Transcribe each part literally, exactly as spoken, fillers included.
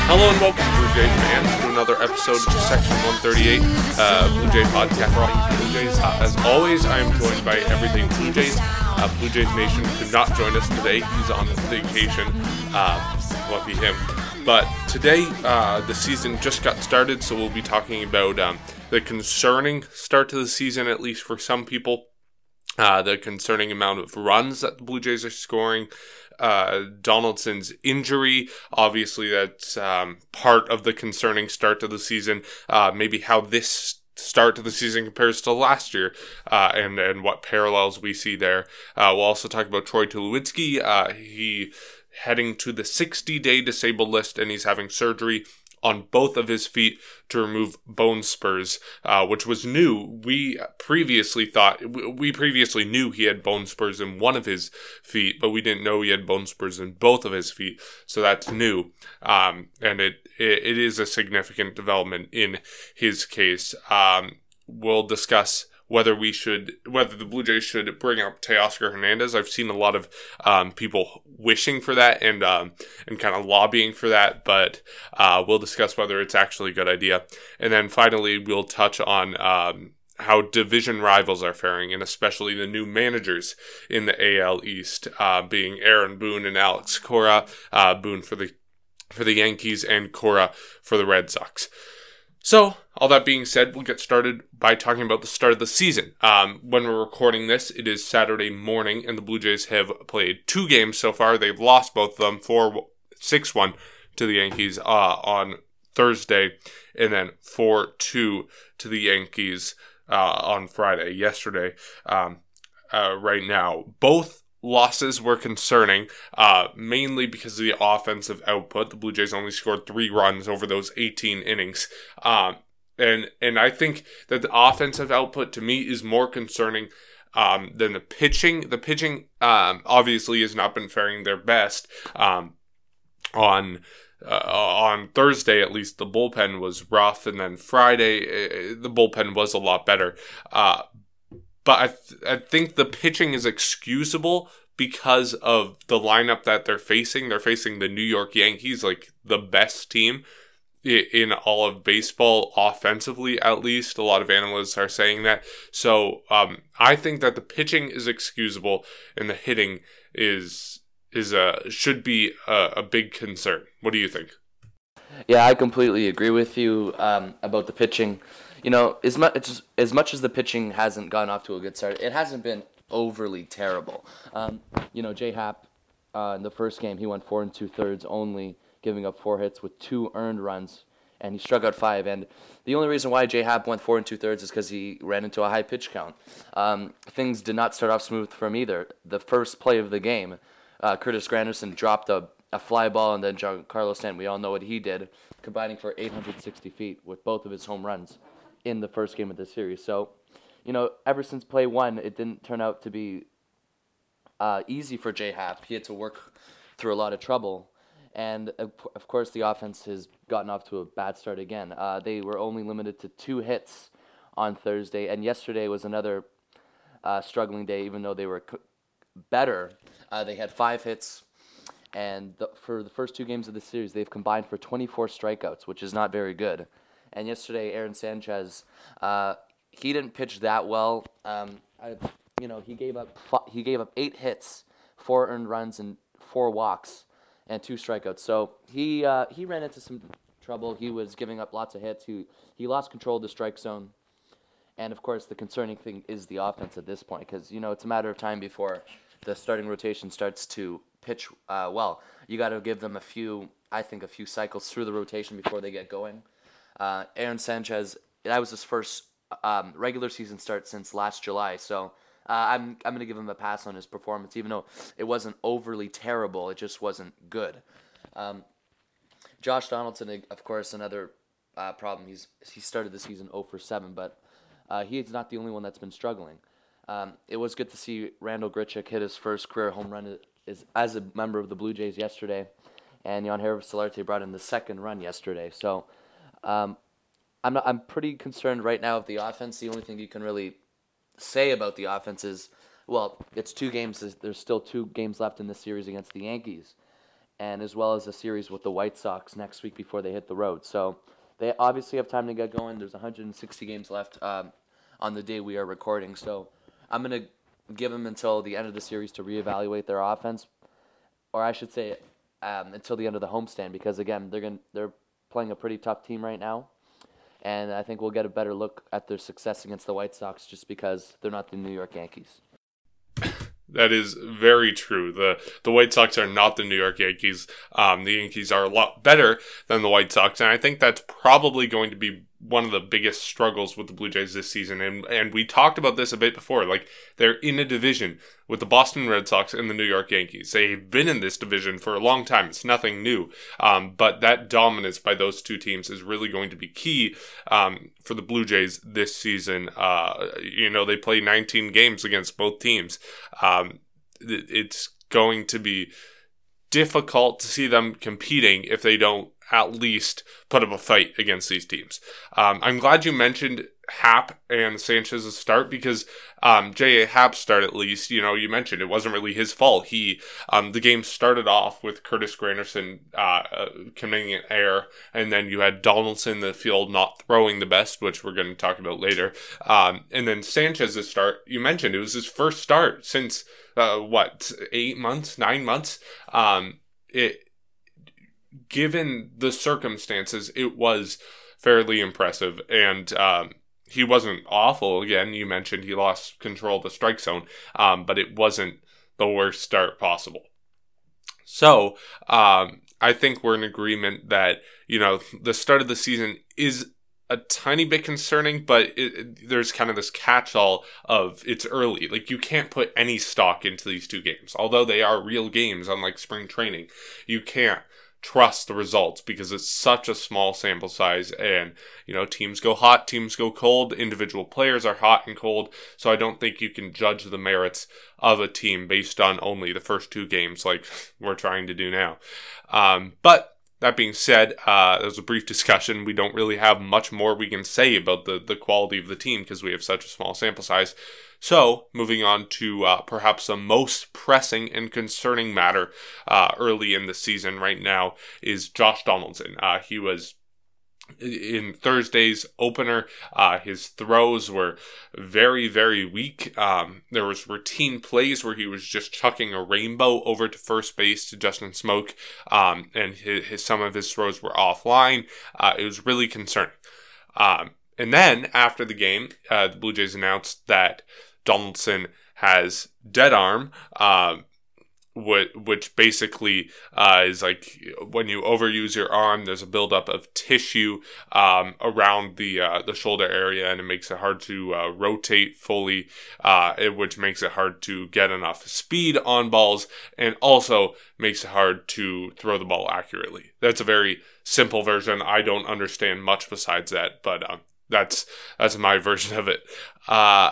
Hello and welcome, Blue Jays fans, to another episode of Section one thirty-eight, uh, Blue Jay podcast for all you Blue Jays. Uh, as always, I am joined by Everything Blue Jays. Uh, Blue Jays Nation could not join us today. He's on vacation. Uh, lucky him. But today, uh, the season just got started, so we'll be talking about um, the concerning start to the season, at least for some people. Uh, the concerning amount of runs that the Blue Jays are scoring. Uh, Donaldson's injury, obviously that's um, part of the concerning start to the season. Uh, maybe how this start to the season compares to last year, uh, and, and what parallels we see there. Uh, we'll also talk about Troy Tulowitzki. Uh, he heading to the sixty-day disabled list, and he's having surgery on both of his feet to remove bone spurs, uh, which was new. We previously thought, we previously knew he had bone spurs in one of his feet, but we didn't know he had bone spurs in both of his feet. So that's new. Um, and it, it, it is a significant development in his case. Um, we'll discuss whether we should, whether the Blue Jays should bring up Teoscar Hernandez. I've seen a lot of um, people wishing for that and um, and kind of lobbying for that, but uh, we'll discuss whether it's actually a good idea. And then finally, we'll touch on um, how division rivals are faring, and especially the new managers in the A L East, uh, being Aaron Boone and Alex Cora. Uh, Boone for the for the Yankees and Cora for the Red Sox. So, all that being said, we'll get started by talking about the start of the season. Um, when we're recording this, it is Saturday morning, and the Blue Jays have played two games so far. They've lost both of them, four six one to the Yankees uh, on Thursday, and then four two to the Yankees uh, on Friday, yesterday, um, uh, right now. Both losses were concerning, uh, mainly because of the offensive output. The Blue Jays only scored three runs over those eighteen innings. Um, and and I think that the offensive output, to me, is more concerning um, than the pitching. The pitching, um, obviously, has not been faring their best. Um, on uh, on Thursday, at least, the bullpen was rough. And then Friday, uh, the bullpen was a lot better. Uh But I, th- I think the pitching is excusable because of the lineup that they're facing. They're facing the New York Yankees, like the best team I- in all of baseball, offensively at least. A lot of analysts are saying that. So um, I think that the pitching is excusable and the hitting is is a should be a, a big concern. What do you think? Yeah, I completely agree with you um, about the pitching. You know, as much as much as the pitching hasn't gotten off to a good start, it hasn't been overly terrible. Um, you know, J Happ, uh, in the first game, he went four and two thirds, only giving up four hits with two earned runs, and he struck out five. And the only reason why J Happ went four and two thirds is because he ran into a high pitch count. Um, things did not start off smooth for him either. The first play of the game, uh, Curtis Granderson dropped a a fly ball, and then Giancarlo Stanton, we all know what he did, combining for eight hundred sixty feet with both of his home runs in the first game of the series. So, you know, ever since play one, it didn't turn out to be uh, easy for J Happ. He had to work through a lot of trouble. And, of course, the offense has gotten off to a bad start again. Uh, they were only limited to two hits on Thursday, and yesterday was another uh, struggling day, even though they were c- better. Uh, they had five hits. And the, for the first two games of the series, they've combined for twenty-four strikeouts, which is not very good. And yesterday, Aaron Sanchez, uh, he didn't pitch that well. Um, I, you know, he gave up he gave up eight hits, four earned runs, and four walks, and two strikeouts. So he uh, he ran into some trouble. He was giving up lots of hits. He he lost control of the strike zone. And of course, the concerning thing is the offense at this point, because you know it's a matter of time before the starting rotation starts to pitch uh, well. You got to give them a few, I think, a few cycles through the rotation before they get going. Uh, Aaron Sanchez, that was his first um, regular season start since last July, so uh, I'm I'm going to give him a pass on his performance, even though it wasn't overly terrible. It just wasn't good. Um, Josh Donaldson, of course, another uh, problem. He's he started the season oh for seven, but uh, he's not the only one that's been struggling. Um, it was good to see Randall Grichuk hit his first career home run is, as a member of the Blue Jays yesterday, and Yangervis Solarte brought in the second run yesterday. So um, I'm not, I'm pretty concerned right now with the offense. The only thing you can really say about the offense is, well, it's two games. There's still two games left in this series against the Yankees, and as well as a series with the White Sox next week before they hit the road. So they obviously have time to get going. There's one hundred sixty games left um, on the day we are recording. So I'm going to give them until the end of the series to reevaluate their offense, or I should say um, until the end of the homestand, because, again, they're going they're playing a pretty tough team right now. And I think we'll get a better look at their success against the White Sox just because they're not the New York Yankees. That is very true. The the White Sox are not the New York Yankees. Um, the Yankees are a lot better than the White Sox, and I think that's probably going to be one of the biggest struggles with the Blue Jays this season. And and we talked about this a bit before. Like, they're in a division with the Boston Red Sox and the New York Yankees. They've been in this division for a long time. It's nothing new. Um, but that dominance by those two teams is really going to be key um, for the Blue Jays this season. Uh, you know, they play nineteen games against both teams. Um, it's going to be difficult to see them competing if they don't at least put up a fight against these teams. Um, I'm glad you mentioned Happ and Sanchez's start, because um, J A. Happ's start, at least, you know, you mentioned it wasn't really his fault. He, um, the game started off with Curtis Granderson uh, uh, committing an error, and then you had Donaldson in the field not throwing the best, which we're going to talk about later. Um, and then Sanchez's start, you mentioned it was his first start since uh, what eight months, nine months. Um, it. Given the circumstances, it was fairly impressive, and um, he wasn't awful. Again, you mentioned he lost control of the strike zone, um, but it wasn't the worst start possible. So um, I think we're in agreement that, you know, the start of the season is a tiny bit concerning, but it, it, there's kind of this catch-all of it's early. Like, you can't put any stock into these two games. Although they are real games, unlike spring training, you can't trust the results because it's such a small sample size, and, you know, teams go hot, teams go cold, individual players are hot and cold, so I don't think you can judge the merits of a team based on only the first two games like we're trying to do now. Um, but that being said, uh, there's a brief discussion. We don't really have much more we can say about the, the quality of the team because we have such a small sample size. So, moving on to uh, perhaps the most pressing and concerning matter uh, early in the season right now is Josh Donaldson. Uh, he was in Thursday's opener. Uh, his throws were very, very weak. Um, there was routine plays where he was just chucking a rainbow over to first base to Justin Smoak, um, and his, his, some of his throws were offline. Uh, it was really concerning. Um, and then, after the game, uh, the Blue Jays announced that Donaldson has dead arm, um, which, which basically uh, is like when you overuse your arm, there's a buildup of tissue um, around the uh, the shoulder area, and it makes it hard to uh, rotate fully, uh, it, which makes it hard to get enough speed on balls, and also makes it hard to throw the ball accurately. That's a very simple version. I don't understand much besides that, but uh, that's that's my version of it. Uh,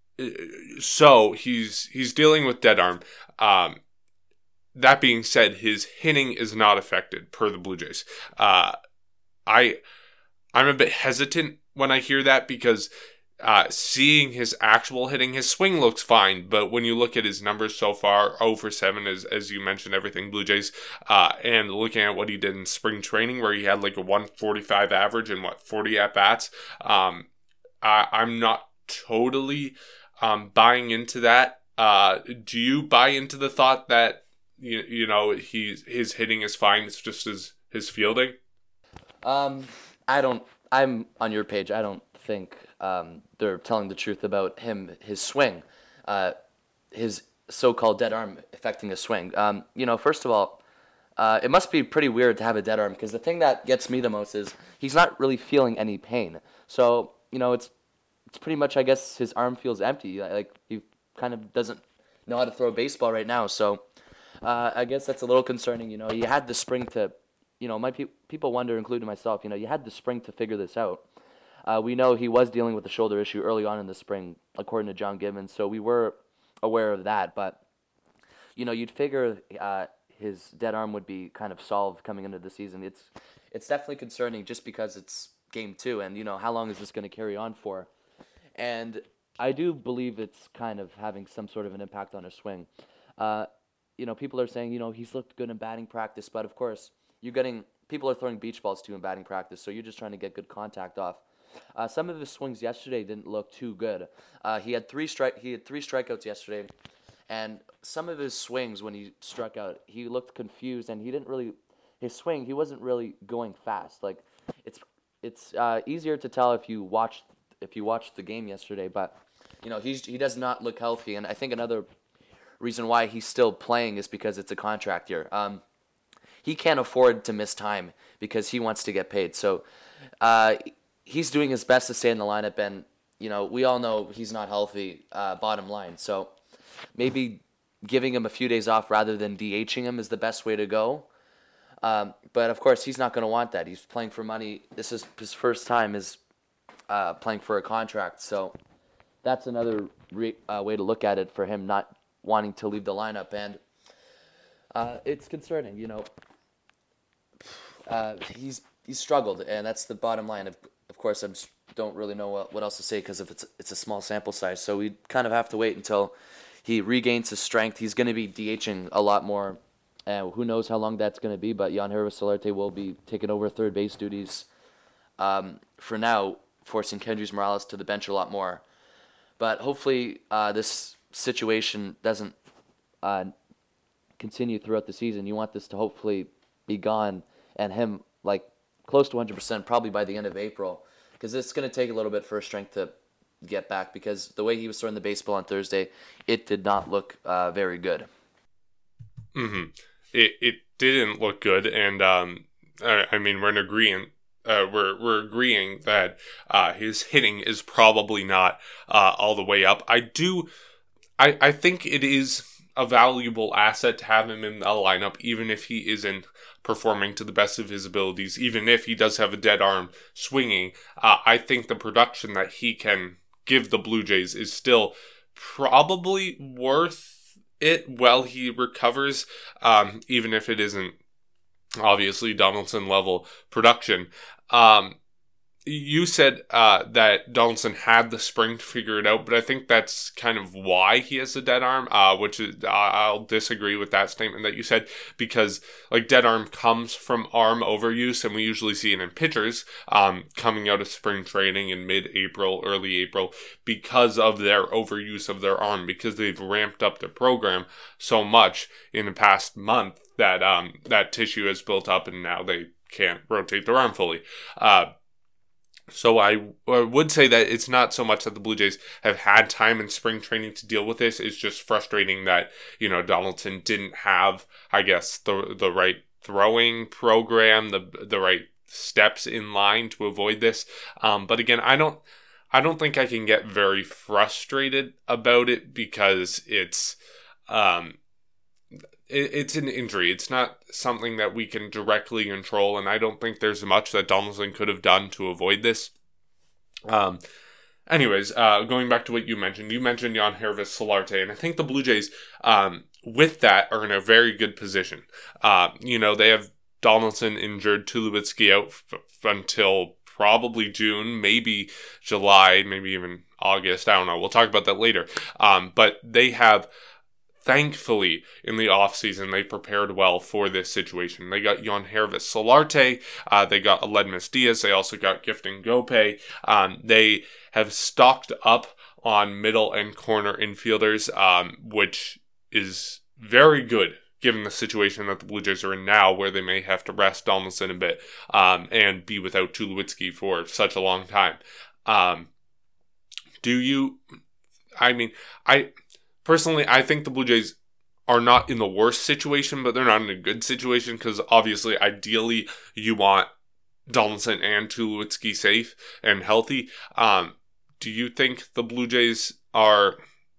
So he's he's dealing with dead arm. Um, that being said, his hitting is not affected per the Blue Jays. Uh, I I'm a bit hesitant when I hear that because uh, seeing his actual hitting, his swing looks fine. But when you look at his numbers so far, oh for seven, as as you mentioned, everything Blue Jays, uh, and looking at what he did in spring training, where he had like a one forty-five average and what forty at bats, um, I, I'm not totally. Um, buying into that. Uh, do you buy into the thought that you you know he's his hitting is fine? It's just his his fielding. Um, I don't. I'm on your page. I don't think um, they're telling the truth about him, his swing, uh, his so-called dead arm affecting his swing. Um, you know, first of all, uh, it must be pretty weird to have a dead arm because the thing that gets me the most is he's not really feeling any pain. So you know, it's. It's pretty much, I guess, his arm feels empty. Like, he kind of doesn't know how to throw a baseball right now. So, uh, I guess that's a little concerning. You know, you had the spring to, you know, my pe- people wonder, including myself, you know, you had the spring to figure this out. Uh, we know he was dealing with a shoulder issue early on in the spring, according to John Gibbons. So we were aware of that. But, you know, you'd figure uh, his dead arm would be kind of solved coming into the season. It's, it's definitely concerning just because it's game two. And, you know, how long is this going to carry on for? And I do believe it's kind of having some sort of an impact on his swing. Uh, you know, people are saying, you know, he's looked good in batting practice, but of course, you're getting people are throwing beach balls to in batting practice, so you're just trying to get good contact off. Uh, some of his swings yesterday didn't look too good. Uh, he had three strike he had three strikeouts yesterday, and some of his swings when he struck out, he looked confused, and he didn't really his swing he wasn't really going fast. Like it's it's uh, easier to tell if you watch if you watched the game yesterday, but you know he's he does not look healthy, and I think another reason why he's still playing is because it's a contract year. Um, he can't afford to miss time because he wants to get paid. So uh, he's doing his best to stay in the lineup, and you know we all know he's not healthy. Uh, bottom line, so maybe giving him a few days off rather than DHing him is the best way to go. Um, but of course, he's not going to want that. He's playing for money. This is his first time is uh, playing for a contract, so that's another re- uh, way to look at it for him not wanting to leave the lineup, and uh, it's concerning. You know, uh, he's he's struggled, and that's the bottom line. Of of course, I don't really know what, what else to say because if it's it's a small sample size, so we kind of have to wait until he regains his strength. He's going to be DHing a lot more, and who knows how long that's going to be. But Yangervis Solarte will be taking over third base duties um, for now, forcing Kendrys Morales to the bench a lot more. But hopefully, uh, this situation doesn't uh, continue throughout the season. You want this to hopefully be gone and him like close to one hundred percent probably by the end of April, because it's going to take a little bit for his strength to get back, because the way he was throwing the baseball on Thursday, it did not look uh, very good. Mm-hmm. It it didn't look good, and um, I, I mean we're in agreement. Uh, we're we're agreeing that uh, his hitting is probably not uh, all the way up. I do, I I think it is a valuable asset to have him in the lineup, even if he isn't performing to the best of his abilities. Even if he does have a dead arm swinging, uh, I think the production that he can give the Blue Jays is still probably worth it while he recovers, um, even if it isn't obviously Donaldson level production. Um, you said uh, that Donaldson had the spring to figure it out, but I think that's kind of why he has a dead arm, uh, which is, uh, I'll disagree with that statement that you said, because like dead arm comes from arm overuse, and we usually see it in pitchers um, coming out of spring training in mid-April, early April, because of their overuse of their arm, because they've ramped up their program so much in the past month that um, that tissue has built up, and now they can't rotate their arm fully. Uh, So I, I would say that it's not so much that the Blue Jays have had time in spring training to deal with this. It's just frustrating that, you know, Donaldson didn't have, I guess, the the right throwing program, the the right steps in line to avoid this. Um, but again, I don't I don't think I can get very frustrated about it, because it's um it, it's an injury. It's not something that we can directly control, and I don't think there's much that Donaldson could have done to avoid this. Um, anyways, uh, going back to what you mentioned, you mentioned Yangervis Solarte, and I think the Blue Jays, um, with that, are in a very good position. Uh, you know, they have Donaldson injured, Tulowitzki out f- f- until probably June, maybe July, maybe even August. I don't know. We'll talk about that later. Um, but they have, thankfully, in the offseason, they prepared well for this situation. They got Yangervis Solarte, uh, they got Aledmys Diaz, they also got Gifting Gope. Um, they have stocked up on middle and corner infielders, um, which is very good given the situation that the Blue Jays are in now, where they may have to rest Donaldson a bit um, and be without Tulowitzki for such a long time. Um, do you... I mean, I... Personally, I think the Blue Jays are not in the worst situation, but they're not in a good situation, because obviously, ideally, you want Donaldson and Tulowitzki safe and healthy. Um, do you think the Blue Jays are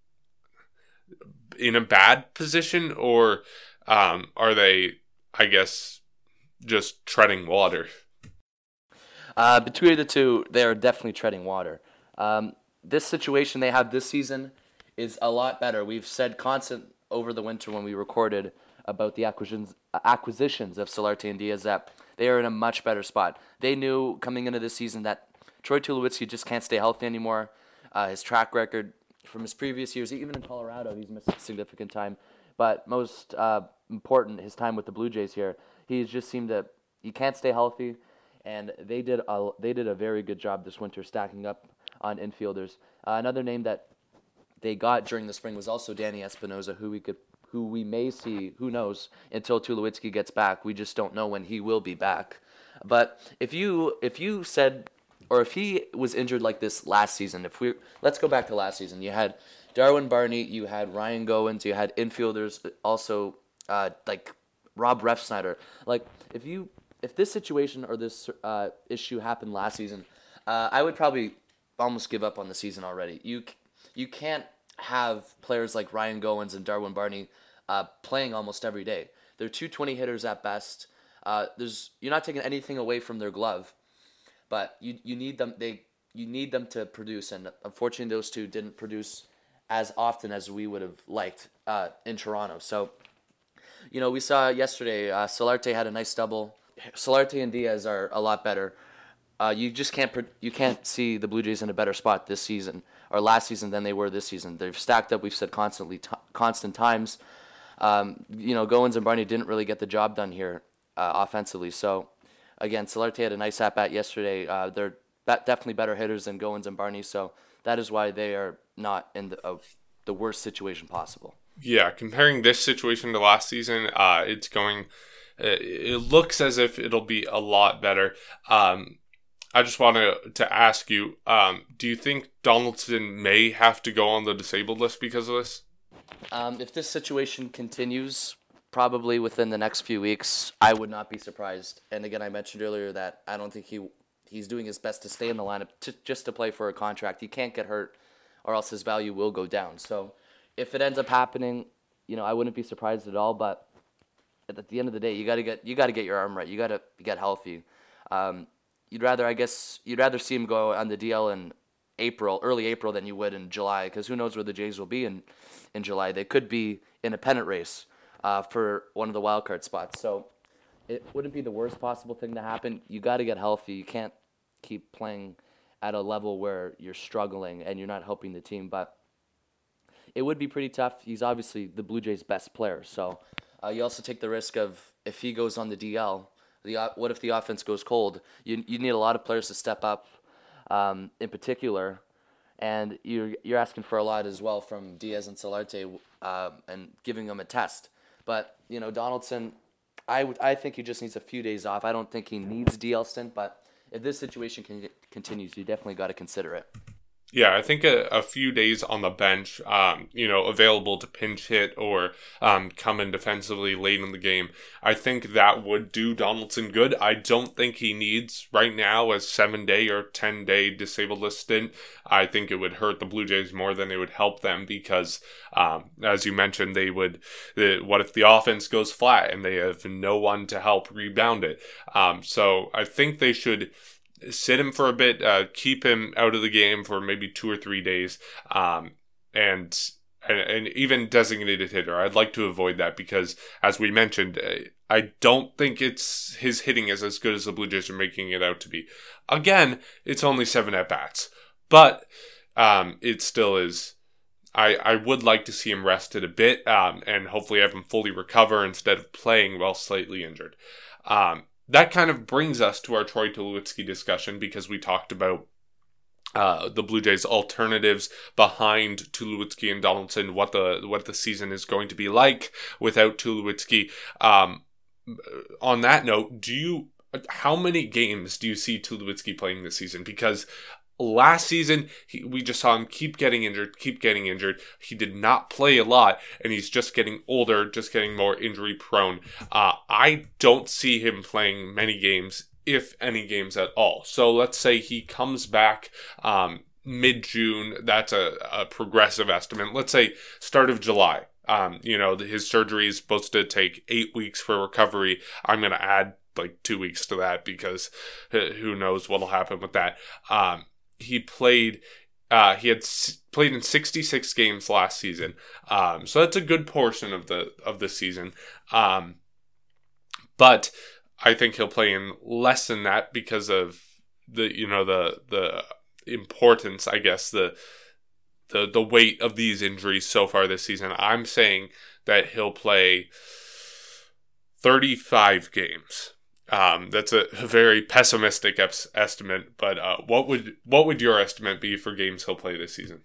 in a bad position, or um, are they, I guess, just treading water? Uh, between the two, they are definitely treading water. Um, this situation they have this season is a lot better. We've said constant over the winter when we recorded about the acquisitions acquisitions of Solarte and Diaz that they are in a much better spot. They knew coming into this season that Troy Tulowitzki just can't stay healthy anymore. Uh, his track record from his previous years, even in Colorado, he's missed significant time. but most uh, important, his time with the Blue Jays here, he's just seemed to he can't stay healthy, and they did a they did a very good job this winter stacking up on infielders. Uh, another name that they got during the spring was also Danny Espinosa, who we could who we may see, who knows, until Tulowitzki gets back. We just don't know when he will be back. But if you if you said, or if he was injured like this last season, if we let's go back to last season, you had Darwin Barney, you had Ryan Goins, you had infielders also uh, like Rob Refsnyder. Like if you if this situation or this uh, issue happened last season, uh, I would probably almost give up on the season already. You you can't have players like Ryan Goins and Darwin Barney uh, playing almost every day. They're two twenty hitters at best. Uh, there's you're not taking anything away from their glove, but you you need them they you need them to produce, and unfortunately those two didn't produce as often as we would have liked uh, in Toronto. So, you know, we saw yesterday uh, Solarte had a nice double. Solarte and Diaz are a lot better. Uh, you just can't you can't see the Blue Jays in a better spot this season or last season than they were this season. They've stacked up. We've said constantly, t- constant times. Um, you know, Goins and Barney didn't really get the job done here uh, offensively. So, again, Solarte had a nice at bat yesterday. Uh, they're be- definitely better hitters than Goins and Barney. So that is why they are not in the uh, the worst situation possible. Yeah, comparing this situation to last season, uh, it's going. Uh, it looks as if it'll be a lot better. Um, I just want to to ask you, um, do you think Donaldson may have to go on the disabled list because of this? Um, if this situation continues, probably within the next few weeks, I would not be surprised. And again, I mentioned earlier that I don't think he he's doing his best to stay in the lineup to, just to play for a contract. He can't get hurt, or else his value will go down. So, if it ends up happening, you know, I wouldn't be surprised at all. But at the end of the day, you got to get you got to get your arm right. You got to get healthy. Um, You'd rather, I guess, you'd rather see him go on the D L in April, early April, than you would in July, because who knows where the Jays will be in, in July. They could be in a pennant race uh, for one of the wild card spots. So it wouldn't be the worst possible thing to happen. You got to get healthy. You can't keep playing at a level where you're struggling and you're not helping the team. But it would be pretty tough. He's obviously the Blue Jays' best player. So uh, you also take the risk of if he goes on the D L, The, what if the offense goes cold? You you need a lot of players to step up, um, in particular, and you're you're asking for a lot as well from Diaz and Solarte, uh, and giving them a test. But you know, Donaldson, I would I think he just needs a few days off. I don't think he needs D L stint, but if this situation can, continues, you definitely got to consider it. Yeah, I think a, a few days on the bench, um, you know, available to pinch hit or um, come in defensively late in the game, I think that would do Donaldson good. I don't think he needs right now a seven-day or ten-day disabled list stint. I think it would hurt the Blue Jays more than it would help them because, um, as you mentioned, they would. The, what if the offense goes flat and they have no one to help rebound it? Um, so I think they should sit him for a bit, uh, keep him out of the game for maybe two or three days, um, and, and and even designated hitter. I'd like to avoid that because, as we mentioned, I don't think it's his hitting is as good as the Blue Jays are making it out to be. Again, it's only seven at bats, but um, it still is. I, I would like to see him rested a bit, um, and hopefully have him fully recover instead of playing while slightly injured. Um, That kind of brings us to our Troy Tulowitzki discussion because we talked about uh, the Blue Jays' alternatives behind Tulowitzki and Donaldson, what the what the season is going to be like without Tulowitzki. Um, on that note, do you how many games do you see Tulowitzki playing this season? Because last season, he, we just saw him keep getting injured, keep getting injured. He did not play a lot, and he's just getting older, just getting more injury prone. Uh, I don't see him playing many games, if any games at all. So let's say he comes back um, mid-June. That's a, a progressive estimate. Let's say start of July. Um, you know, his surgery is supposed to take eight weeks for recovery. I'm going to add like two weeks to that because who knows what'll happen with that. Um, He played, uh, he had s- played in sixty-six games last season, um, so that's a good portion of the of the season. Um, but I think he'll play in less than that because of the you know the the importance, I guess the the the weight of these injuries so far this season, I'm saying that he'll play thirty-five games. Um, that's a, a very pessimistic es- estimate, but uh, what would what would your estimate be for games he'll play this season?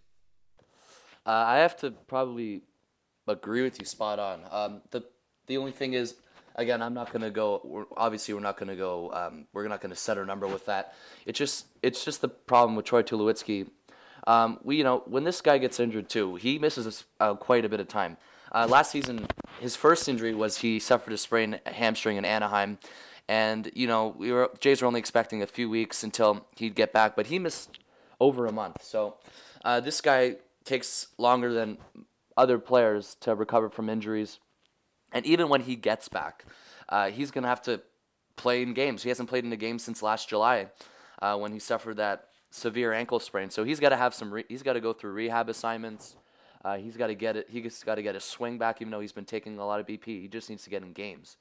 Uh, I have to probably agree with you spot on. Um, the the only thing is, again, I'm not gonna go. We're, obviously, we're not gonna go. Um, we're not gonna set our number with that. It's just it's just the problem with Troy Tulowitzki. Um, we you know when this guy gets injured too, he misses uh, quite a bit of time. Uh, last season, his first injury was he suffered a sprained hamstring in Anaheim. And, you know, we were Jays were only expecting a few weeks until he'd get back, but he missed over a month. So uh, this guy takes longer than other players to recover from injuries. And even when he gets back, uh, he's going to have to play in games. He hasn't played in a game since last July uh, when he suffered that severe ankle sprain. So he's got to have some. Re- he's got to go through rehab assignments. Uh, he's got to get it. He's got to get his swing back, even though he's been taking a lot of B P. He just needs to get in games.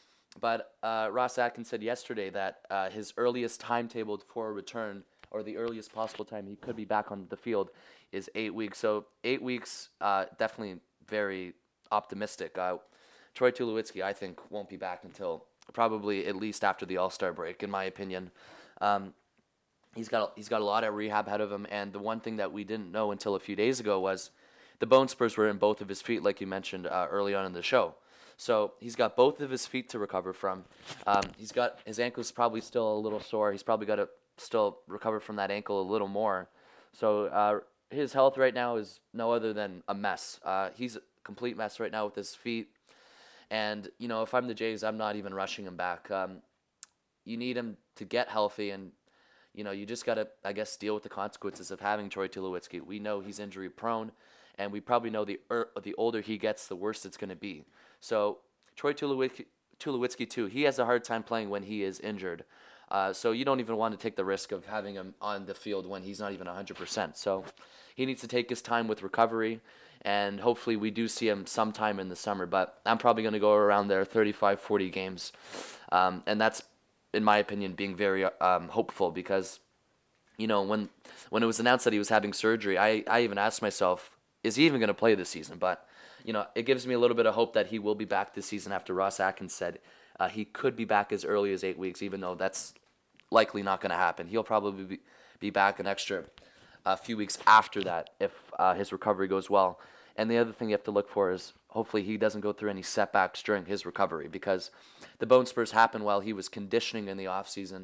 But uh, Ross Atkins said yesterday that uh, his earliest timetable for a return, or the earliest possible time he could be back on the field, is eight weeks. So eight weeks, uh, definitely very optimistic. Uh, Troy Tulowitzki, I think, won't be back until probably at least after the All-Star break, in my opinion. Um, he's got he's got a lot of rehab ahead of him, and the one thing that we didn't know until a few days ago was the bone spurs were in both of his feet, like you mentioned uh, early on in the show. So he's got both of his feet to recover from. Um, he's got his ankle's probably still a little sore. He's probably got to still recover from that ankle a little more. So uh, his health right now is no other than a mess. Uh, he's a complete mess right now with his feet. And, you know, if I'm the Jays, I'm not even rushing him back. Um, you need him to get healthy, and, you know, you just got to, I guess, deal with the consequences of having Troy Tulowitzki. We know he's injury prone, and we probably know the er, the older he gets, the worse it's going to be. So Troy Tulowitzki, Tulowitzki, too, he has a hard time playing when he is injured. Uh, so you don't even want to take the risk of having him on the field when he's not even one hundred percent. So he needs to take his time with recovery, and hopefully we do see him sometime in the summer. But I'm probably going to go around there thirty-five, forty games. Um, and that's, in my opinion, being very um, hopeful because, you know, when when it was announced that he was having surgery, I, I even asked myself, is he even going to play this season? But you know, it gives me a little bit of hope that he will be back this season after Ross Atkins said uh, he could be back as early as eight weeks, even though that's likely not going to happen. He'll probably be, be back an extra uh, few weeks after that if uh, his recovery goes well. And the other thing you have to look for is hopefully he doesn't go through any setbacks during his recovery because the bone spurs happened while he was conditioning in the offseason.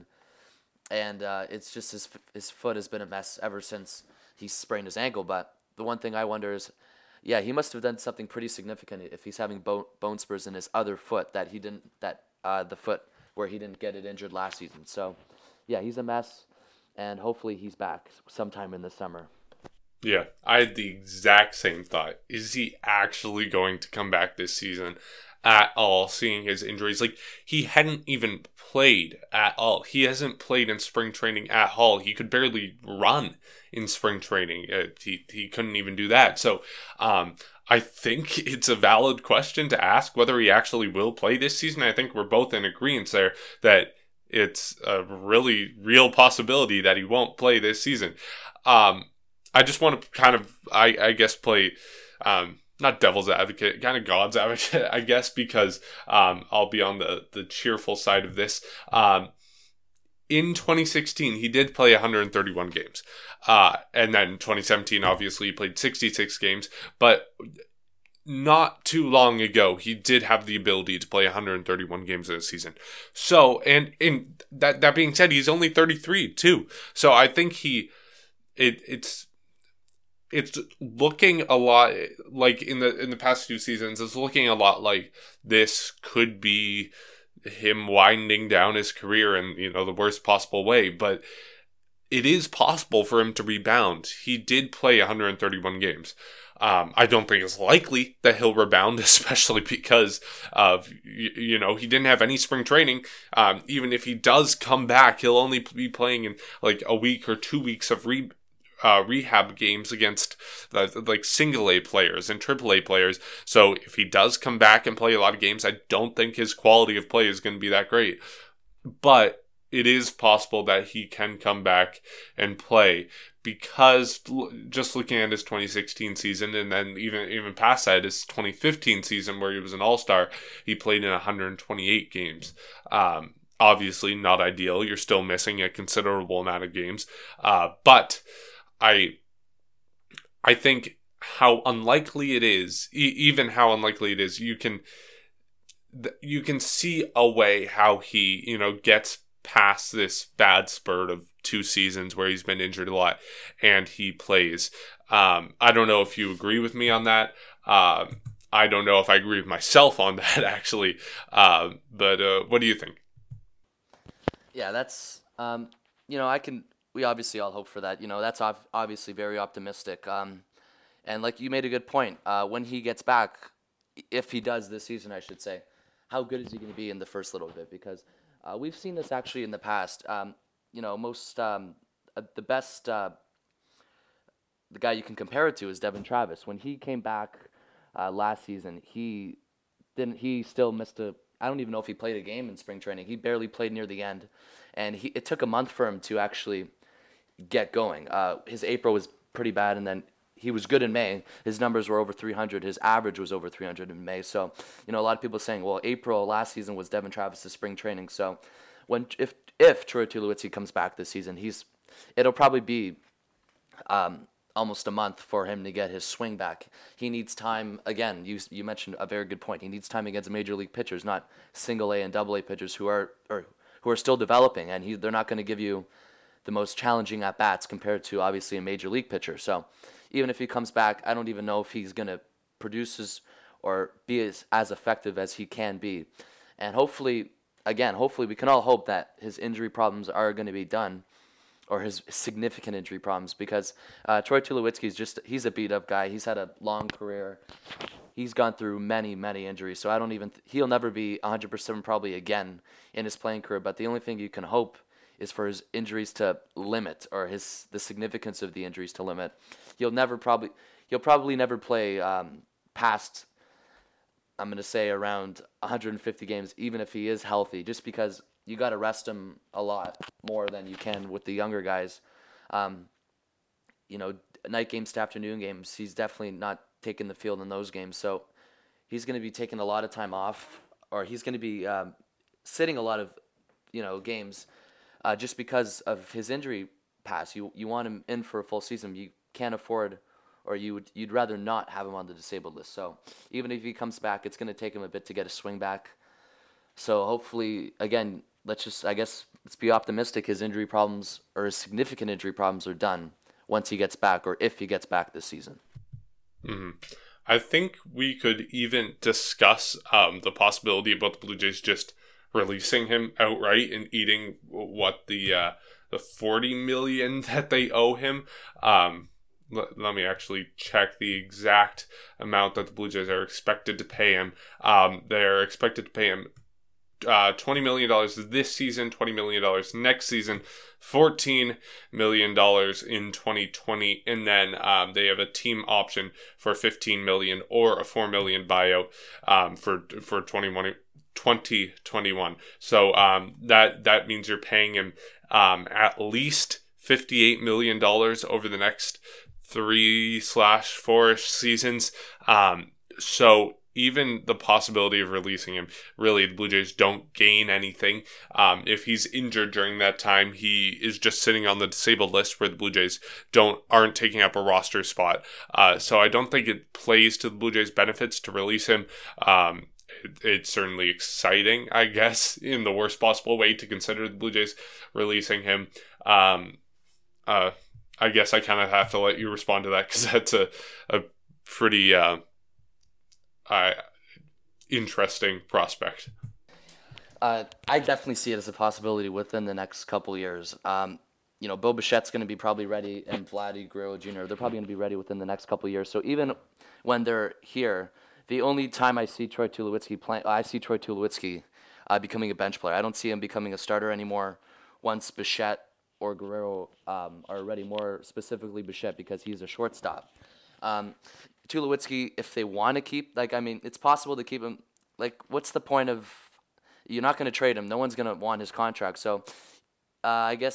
And uh, it's just his, his foot has been a mess ever since he sprained his ankle. But the one thing I wonder is, yeah, he must have done something pretty significant if he's having bone, bone spurs in his other foot that he didn't that uh, the foot where he didn't get it injured last season. So, yeah, he's a mess, and hopefully he's back sometime in the summer. Yeah, I had the exact same thought. Is he actually going to come back this season at all, seeing his injuries? Like, he hadn't even played at all. He hasn't played in spring training at all. He could barely run in spring training. Uh, he, he couldn't even do that. So, um, I think it's a valid question to ask whether he actually will play this season. I think we're both in agreement there that it's a really real possibility that he won't play this season. Um, I just want to kind of, I, I guess, play, um, not devil's advocate, kind of God's advocate, I guess, because um, I'll be on the, the cheerful side of this. Um, in twenty sixteen, he did play one hundred thirty-one games. Uh, and then in twenty seventeen, obviously, he played sixty-six games. But not too long ago, he did have the ability to play one hundred thirty-one games in a season. So, and, and that, that being said, he's only thirty-three, too. So I think he, it it's, It's looking a lot like in the in the past few seasons. It's looking a lot like this could be him winding down his career in, you know, the worst possible way. But it is possible for him to rebound. He did play one hundred thirty-one games. Um, I don't think it's likely that he'll rebound, especially because of, you, you know, he didn't have any spring training. Um, even if he does come back, he'll only be playing in like a week or two weeks of re. Uh, rehab games against uh, like single A players and triple A players. So if he does come back and play a lot of games, I don't think his quality of play is going to be that great. But it is possible that he can come back and play because just looking at his twenty sixteen season, and then even even past that, his twenty fifteen season where he was an all-star, he played in one hundred twenty-eight games. Um, obviously not ideal. You're still missing a considerable amount of games. Uh, but I, I think how unlikely it is, e- even how unlikely it is, you can, you can see a way how he, you know, gets past this bad spurt of two seasons where he's been injured a lot and he plays. Um, I don't know if you agree with me on that. Um, I don't know if I agree with myself on that, actually. Uh, but uh, what do you think? Yeah, that's, um, you know, I can, we obviously all hope for that. You know, that's ov- obviously very optimistic. Um, and like you made a good point, uh, when he gets back, if he does this season, I should say, how good is he going to be in the first little bit? Because uh, we've seen this actually in the past. Um, you know, most, um, uh, the best, uh, the guy you can compare it to is Devin Travis. When he came back uh, last season, he didn't, he still missed a, I don't even know if he played a game in spring training. He barely played near the end. And he, it took a month for him to actually get going. Uh, his April was pretty bad, and then he was good in May. His numbers were over three hundred. His average was over three hundred in May. So, you know, a lot of people are saying, well, April last season was Devin Travis' spring training. So, when if if Troy Tulowitzki comes back this season, he's it'll probably be um, almost a month for him to get his swing back. He needs time. Again, you you mentioned a very good point. He needs time against major league pitchers, not single A and double A pitchers who are or who are still developing, and he, they're not going to give you the most challenging at bats compared to obviously a major league pitcher. So even if he comes back, I don't even know if he's going to produce his, or be as, as effective as he can be. And hopefully, again, hopefully we can all hope that his injury problems are going to be done, or his significant injury problems, because uh, Troy Tulowitzki is just, he's a beat up guy. He's had a long career. He's gone through many, many injuries. So I don't even, th- he'll never be one hundred percent probably again in his playing career. But the only thing you can hope is for his injuries to limit, or his the significance of the injuries to limit. He'll never probably he'll probably never play um, past, I'm gonna say, around one hundred fifty games, even if he is healthy, just because you got to rest him a lot more than you can with the younger guys. Um, you know, night games to afternoon games, he's definitely not taking the field in those games. So he's going to be taking a lot of time off, or he's going to be um, sitting a lot of, you know, games. Uh, just because of his injury past. You you want him in for a full season. You can't afford, or you would, you'd rather not have him on the disabled list. So even if he comes back, it's going to take him a bit to get his swing back. So hopefully, again, let's just, I guess, let's be optimistic. His injury problems, or his significant injury problems, are done once he gets back, or if he gets back this season. Mm-hmm. I think we could even discuss um, the possibility about the Blue Jays just releasing him outright and eating what the uh, the forty million that they owe him. Um, let, let me actually check the exact amount that the Blue Jays are expected to pay him. Um, they're expected to pay him uh, twenty million dollars this season, twenty million dollars next season, fourteen million dollars in twenty twenty, and then um, they have a team option for fifteen million dollars or a four million dollars buyout um, for for twenty twenty-one. So um, that that means you're paying him um, at least fifty-eight million dollars over the next three slash four-ish seasons. Um, so even the possibility of releasing him, really, the Blue Jays don't gain anything. Um, if he's injured during that time, he is just sitting on the disabled list where the Blue Jays don't aren't taking up a roster spot. Uh, so I don't think it plays to the Blue Jays' benefits to release him. Um, it, it's certainly exciting, I guess, in the worst possible way to consider the Blue Jays releasing him. Um, uh, I guess I kind of have to let you respond to that, because that's a, a pretty... Uh, Uh, interesting prospect. Uh, I definitely see it as a possibility within the next couple years. Um, you know, Bo Bichette's going to be probably ready, and Vladdy Guerrero Junior, they're probably going to be ready within the next couple years. So even when they're here, the only time I see Troy Tulowitzki playing, I see Troy Tulowitzki uh, becoming a bench player. I don't see him becoming a starter anymore once Bichette or Guerrero um, are ready, more specifically Bichette, because he's a shortstop. Um, Tulowitzki, if they want to keep, like, I mean, it's possible to keep him. Like, what's the point of, you're not going to trade him. No one's going to want his contract. So, uh, I guess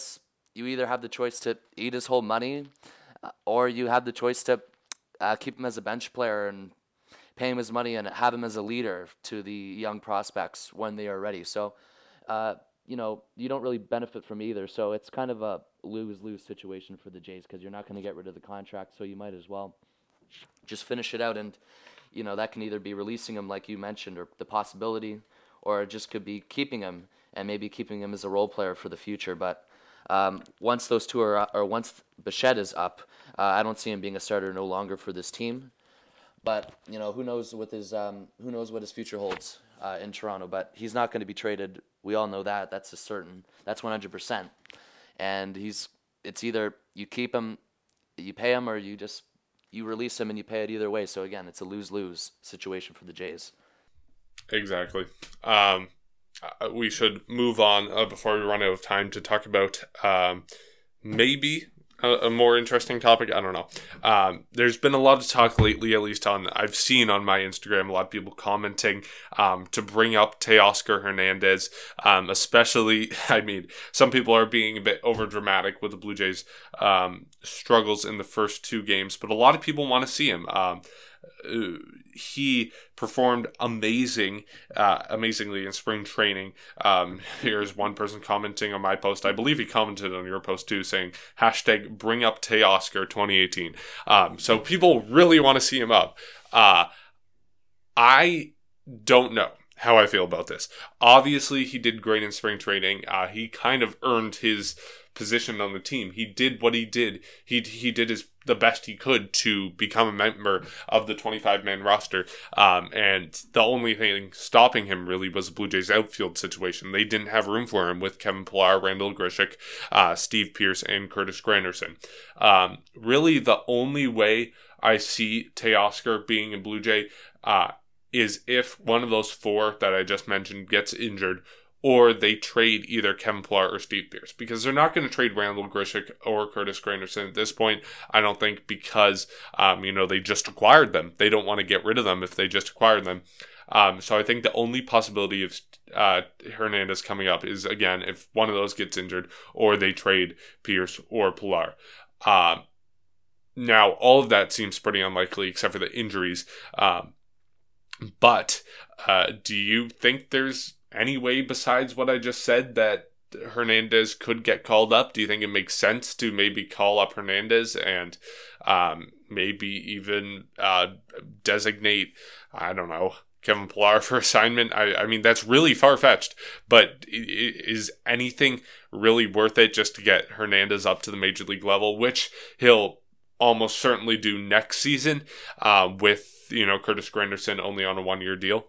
you either have the choice to eat his whole money, uh, or you have the choice to uh, keep him as a bench player and pay him his money and have him as a leader to the young prospects when they are ready. So, uh, you know, you don't really benefit from either. So it's kind of a lose-lose situation for the Jays because you're not going to get rid of the contract, so you might as well just finish it out. And, you know, that can either be releasing him like you mentioned, or the possibility, or it just could be keeping him and maybe keeping him as a role player for the future. But um, once those two are, or once Bichette is up, uh, I don't see him being a starter no longer for this team. But you know, who knows with his um, who knows what his future holds uh, in Toronto. But he's not going to be traded. We all know that. That's a certain. That's one hundred percent. And he's. It's either you keep him, you pay him, or you just you release him and you pay it either way. So again, it's a lose-lose situation for the Jays. Exactly. Um, we should move on uh, before we run out of time to talk about um, maybe a, a more interesting topic. I don't know. Um, there's been a lot of talk lately, at least on I've seen on my Instagram, a lot of people commenting um, to bring up Teoscar Hernandez, um, especially, I mean, some people are being a bit over dramatic with the Blue Jays um, struggles in the first two games, but a lot of people want to see him. Um, Uh, he performed amazing, uh, amazingly in spring training. Um, here's one person commenting on my post. I believe he commented on your post too, saying hashtag bring up Teoscar twenty eighteen. Um, so people really want to see him up. Uh, I don't know how I feel about this. Obviously, he did great in spring training. Uh, he kind of earned his position on the team. He did what he did. He he did his the best he could to become a member of the twenty-five man roster. Um, and the only thing stopping him really was the Blue Jays outfield situation. They didn't have room for him with Kevin Pillar, Randall Grichuk, uh, Steve Pearce, and Curtis Granderson. Um, really, the only way I see Teoscar being a Blue Jay uh, is if one of those four that I just mentioned gets injured, or they trade either Kevin Pillar or Steve Pearce, because they're not going to trade Randall Grichuk or Curtis Granderson at this point. I don't think because, um, you know, they just acquired them. They don't want to get rid of them if they just acquired them. Um, so I think the only possibility of uh, Hernandez coming up is, again, if one of those gets injured or they trade Pearce or Pillar. Um, now, all of that seems pretty unlikely except for the injuries. Um, but uh, do you think there's any way besides what I just said that Hernandez could get called up? Do you think it makes sense to maybe call up Hernandez and um, maybe even uh, designate, I don't know, Kevin Pillar for assignment? I, I mean, that's really far-fetched, but is anything really worth it just to get Hernandez up to the major league level, which he'll almost certainly do next season uh, with, you know, Curtis Granderson only on a one-year deal?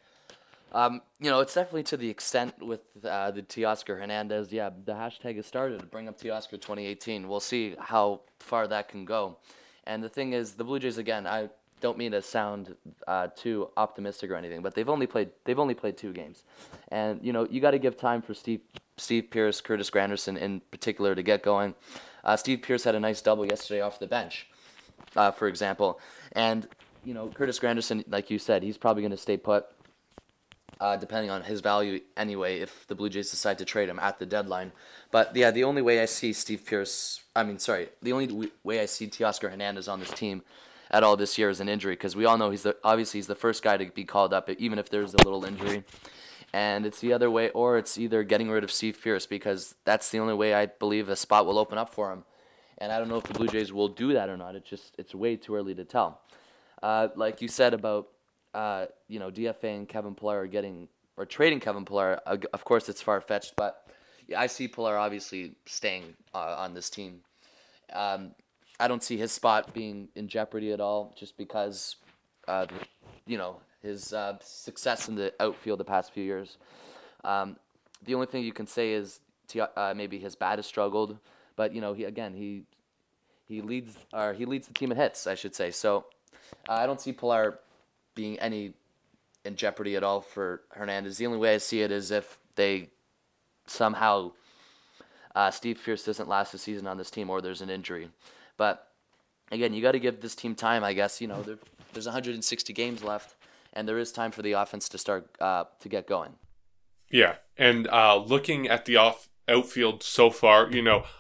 Um, you know, it's definitely to the extent with uh, the Teoscar Hernandez. Yeah, the hashtag has started to bring up Teoscar twenty eighteen. We'll see how far that can go. And the thing is, the Blue Jays, again, I don't mean to sound uh, too optimistic or anything, but they've only played they've only played two games, and you know you got to give time for Steve Steve Pearce, Curtis Granderson in particular to get going. Uh, Steve Pearce had a nice double yesterday off the bench, uh, for example, and you know Curtis Granderson, like you said, he's probably going to stay put. Uh, depending on his value anyway, if the Blue Jays decide to trade him at the deadline. But yeah, the only way I see Steve Pearce, I mean, sorry, the only w- way I see Teoscar Hernandez on this team at all this year is an injury, because we all know he's the obviously he's the first guy to be called up, even if there's a little injury. And it's the other way, or it's either getting rid of Steve Pearce, because that's the only way I believe a spot will open up for him. And I don't know if the Blue Jays will do that or not. It's just it's way too early to tell. Uh, like you said about. Uh, you know, D F A and Kevin Pillar are getting, or trading Kevin Pillar, uh, of course it's far-fetched, but yeah, I see Pillar obviously staying uh, on this team. Um, I don't see his spot being in jeopardy at all, just because, uh, you know, his uh, success in the outfield the past few years. Um, the only thing you can say is t- uh, maybe his bat has struggled, but, you know, he again, he he leads, or he leads the team in hits, I should say. So uh, I don't see Pillar being any in jeopardy at all for Hernandez. The only way I see it is if they somehow uh, Steve Pearce doesn't last the season on this team, or there's an injury. But again, you got to give this team time, I guess. You know, there, there's one hundred sixty games left, and there is time for the offense to start uh, to get going. Yeah, and uh, looking at the off outfield so far, you know,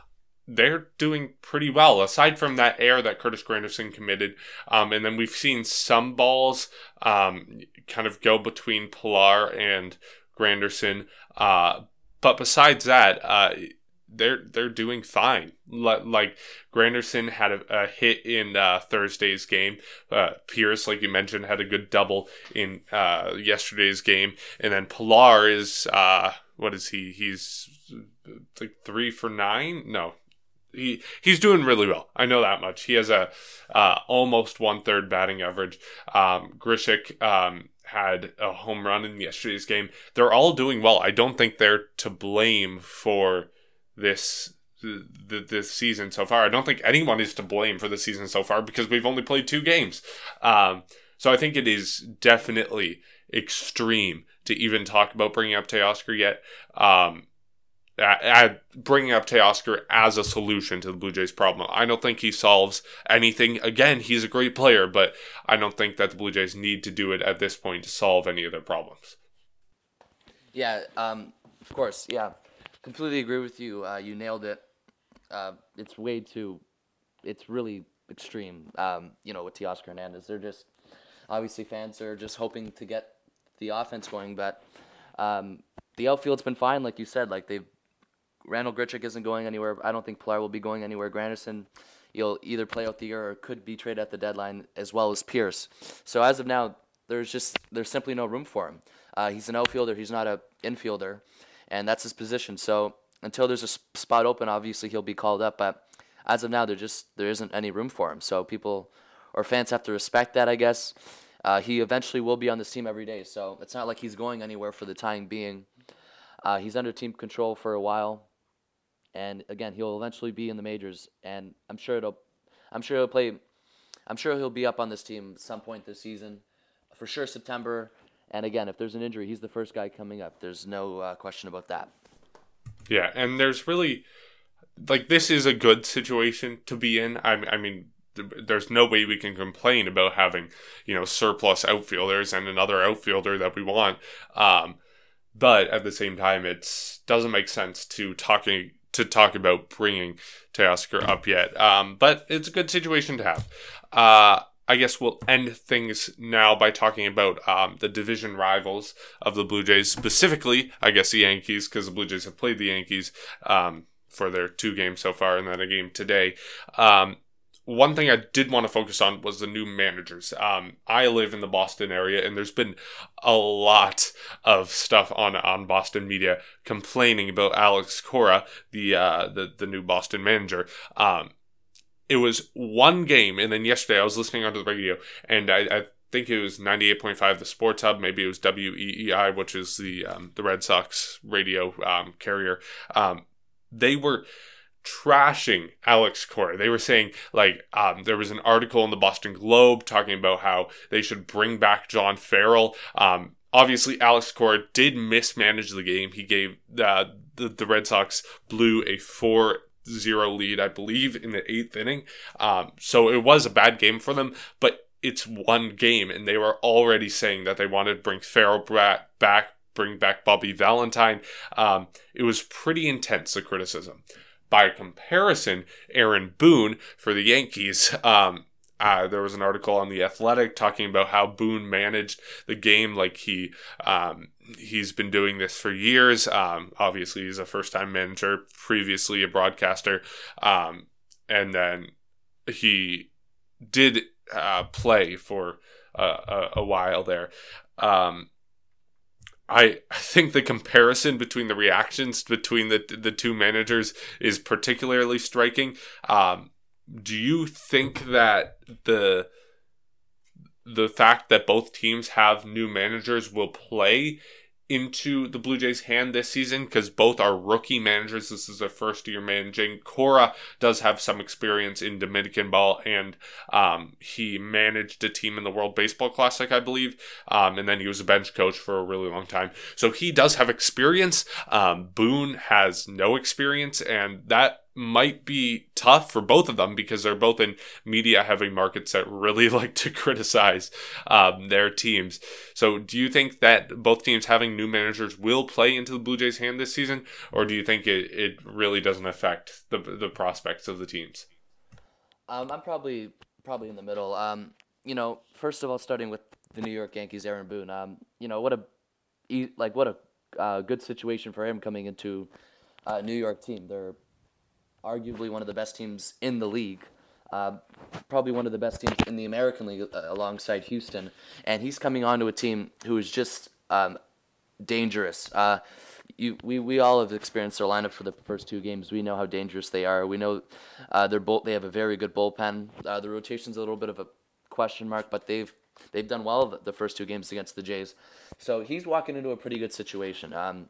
they're doing pretty well, aside from that error that Curtis Granderson committed. Um, and then we've seen some balls um, kind of go between Pilar and Granderson. Uh, but besides that, uh, they're they're doing fine. Like Granderson had a, a hit in uh, Thursday's game. Uh, Pierce, like you mentioned, had a good double in uh, yesterday's game. And then Pilar is, uh, what is he? He's like three for nine? No. He he's doing really well. I know that much. He has a uh, almost one third batting average. Um, Grishik um, had a home run in yesterday's game. They're all doing well. I don't think they're to blame for this th- this season so far. I don't think anyone is to blame for the season so far because we've only played two games. Um, so I think it is definitely extreme to even talk about bringing up Teoscar yet. Um, At bringing up Teoscar as a solution to the Blue Jays' problem. I don't think he solves anything. Again, he's a great player, but I don't think that the Blue Jays need to do it at this point to solve any of their problems. Yeah, um, of course, yeah. Completely agree with you. Uh, you nailed it. Uh, it's way too, it's really extreme, um, you know, with Teoscar Hernandez. They're just, obviously fans are just hoping to get the offense going, but um, the outfield's been fine, like you said. Like, they've Randall Grichuk isn't going anywhere. I don't think Pilar will be going anywhere. Granderson, you'll either play out the year or could be traded at the deadline, as well as Pierce. So as of now, there's just there's simply no room for him. Uh, he's an outfielder. He's not an infielder, and that's his position. So until there's a spot open, obviously he'll be called up. But as of now, there just there isn't any room for him. So people or fans have to respect that, I guess. Uh, he eventually will be on this team every day. So it's not like he's going anywhere for the time being. Uh, he's under team control for a while. And again, he'll eventually be in the majors, and I'm sure it'll, I'm sure he'll play, I'm sure he'll be up on this team at some point this season, for sure September. And again, if there's an injury, he's the first guy coming up. There's no uh, question about that. Yeah, and there's really, like, this is a good situation to be in. I, I mean, there's no way we can complain about having, you know, surplus outfielders and another outfielder that we want. Um, but at the same time, it doesn't make sense to talking. to talk about bringing Teoscar up yet. Um, but it's a good situation to have. Uh, I guess we'll end things now by talking about um, the division rivals of the Blue Jays, specifically, I guess, the Yankees, because the Blue Jays have played the Yankees um, for their two games so far and then a game today. Um, One thing I did want to focus on was the new managers. Um, I live in the Boston area, and there's been a lot of stuff on, on Boston media complaining about Alex Cora, the uh, the, the new Boston manager. Um, it was one game, and then yesterday I was listening onto the radio, and I, I think it was ninety-eight point five, the Sports Hub. Maybe it was W E E I, which is the um, the Red Sox radio um, carrier. Um, they were trashing Alex Cora. They were saying, like, um, there was an article in the Boston Globe talking about how they should bring back John Farrell. Um, obviously, Alex Cora did mismanage the game. He gave uh, the, the Red Sox blew a four zero lead, I believe, in the eighth inning. Um, so it was a bad game for them, but it's one game, and they were already saying that they wanted to bring Farrell back, bring back Bobby Valentine. Um, it was pretty intense, the criticism. By comparison, Aaron Boone for the Yankees, um, uh, there was an article on The Athletic talking about how Boone managed the game like he um, he's been doing this for years. Um, obviously, he's a first-time manager, previously a broadcaster, um, and then he did uh, play for uh, a, a while there. Um, I, I think the comparison between the reactions between the the two managers is particularly striking. Um, do you think that the the fact that both teams have new managers will play into the Blue Jays' hand this season? Because both are rookie managers. This is their first year managing. Cora does have some experience in Dominican ball, and um, he managed a team in the World Baseball Classic, I believe, um, and then he was a bench coach for a really long time. So he does have experience. Um, Boone has no experience, and that might be tough for both of them because they're both in media-heavy markets that really like to criticize um, their teams. So do you think that both teams having new managers will play into the Blue Jays' hand this season, or do you think it, it really doesn't affect the the prospects of the teams? Um, I'm probably probably in the middle. Um, you know, first of all, starting with the New York Yankees, Aaron Boone. Um, you know, what a like what a uh, good situation for him coming into a New York team. They're arguably one of the best teams in the league, uh, probably one of the best teams in the American League uh, alongside Houston, and he's coming onto a team who is just um, dangerous. Uh, you, we, we all have experienced their lineup for the first two games. We know how dangerous they are. We know uh, they're bull- they have a very good bullpen. Uh, the rotation's a little bit of a question mark, but they've they've done well the first two games against the Jays. So he's walking into a pretty good situation. Um,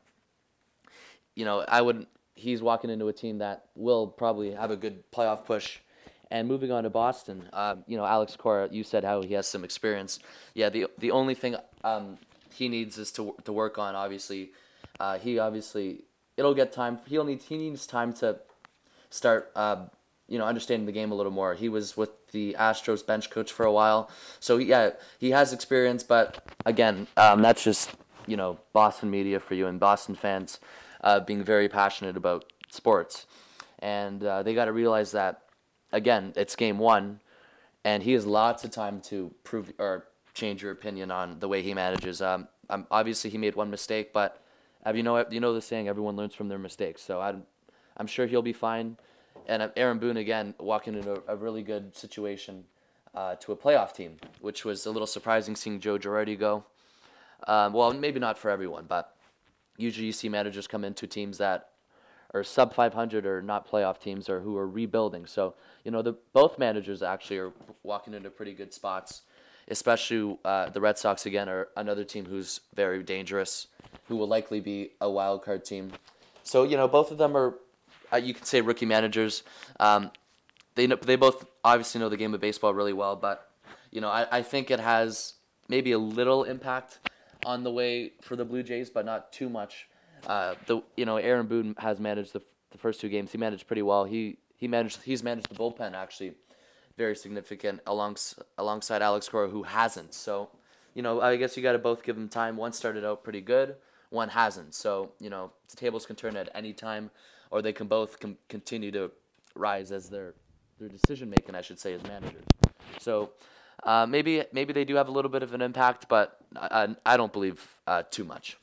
you know, I would. He's walking into a team that will probably have a good playoff push. And moving on to Boston, uh, you know, Alex Cora, you said how he has some experience. Yeah, the the only thing um, he needs is to to work on. Obviously, uh, he obviously it'll get time. He'll need he needs time to start, uh, you know, understanding the game a little more. He was with the Astros bench coach for a while, so yeah, he has experience. But again, um, that's just you know Boston media for you and Boston fans. Uh, being very passionate about sports. And uh, they got to realize that, again, it's game one, and he has lots of time to prove or change your opinion on the way he manages. Um, um, obviously, he made one mistake, but have you know you know the saying, everyone learns from their mistakes. So I'm, I'm sure he'll be fine. And Aaron Boone, again, walking into a, a really good situation uh, to a playoff team, which was a little surprising seeing Joe Girardi go. Um, well, maybe not for everyone, but usually you see managers come into teams that are sub five hundred or not playoff teams or who are rebuilding. So, you know, the both managers actually are walking into pretty good spots, especially uh, the Red Sox, again, are another team who's very dangerous, who will likely be a wild card team. So, you know, both of them are, uh, you could say, rookie managers. Um, they know, they both obviously know the game of baseball really well, but, you know, I, I think it has maybe a little impact on the way for the Blue Jays, but not too much. Uh, the you know Aaron Boone has managed the the first two games. He managed pretty well. He he managed he's managed the bullpen actually, very significant alongs, alongside Alex Cora, who hasn't. So, you know I guess you got to both give them time. One started out pretty good, one hasn't. So you know the tables can turn at any time, or they can both com- continue to rise as their their decision making, I should say, as managers. So. Uh, maybe maybe they do have a little bit of an impact, but I, I don't believe uh, too much.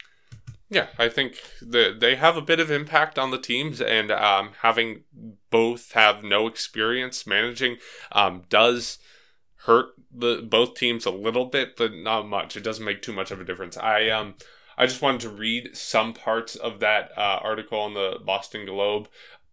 Yeah, I think the, they have a bit of impact on the teams, and um, having both have no experience managing um, does hurt the both teams a little bit, but not much. It doesn't make too much of a difference. I um I just wanted to read some parts of that uh, article on the Boston Globe.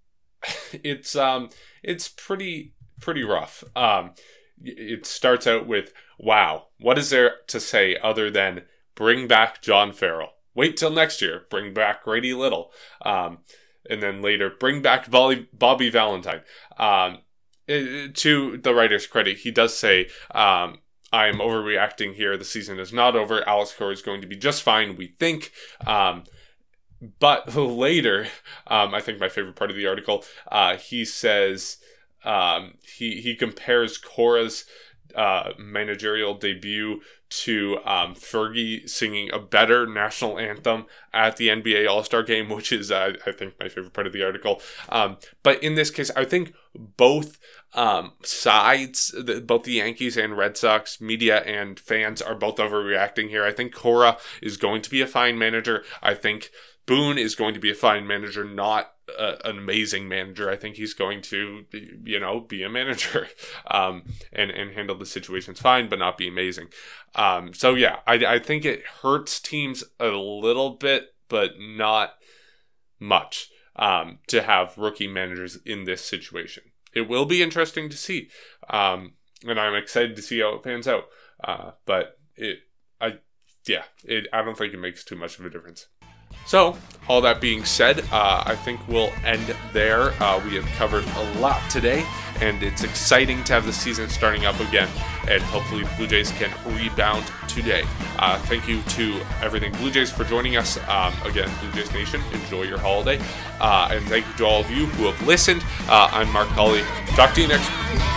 It's um it's pretty pretty rough. Um. It starts out with, wow, what is there to say other than bring back John Farrell? Wait till next year, bring back Grady Little. Um, and then later, bring back Bobby, Bobby Valentine. Um, it, to the writer's credit, he does say, um, I am overreacting here. The season is not over. Alex Cora is going to be just fine, we think. Um, but later, um, I think my favorite part of the article, uh, he says... Um, he, he compares Cora's uh, managerial debut to um, Fergie singing a better national anthem at the N B A All-Star Game, which is, uh, I think, my favorite part of the article. Um, but in this case, I think both um, sides, the, both the Yankees and Red Sox, media and fans, are both overreacting here. I think Cora is going to be a fine manager. I think Boone is going to be a fine manager, not uh, an amazing manager. I think he's going to, you know, be a manager um, and, and handle the situations fine, but not be amazing. Um, so, yeah, I, I think it hurts teams a little bit, but not much um, to have rookie managers in this situation. It will be interesting to see, um, and I'm excited to see how it pans out. Uh, but it, I, yeah, it. I don't think it makes too much of a difference. So, all that being said, uh, I think we'll end there. Uh, we have covered a lot today, and it's exciting to have the season starting up again. and hopefully the Blue Jays can rebound today. Uh, thank you to Everything Blue Jays for joining us. Um, again, Blue Jays Nation, enjoy your holiday. Uh, and thank you to all of you who have listened. Uh, I'm Mark Colley. Talk to you next week.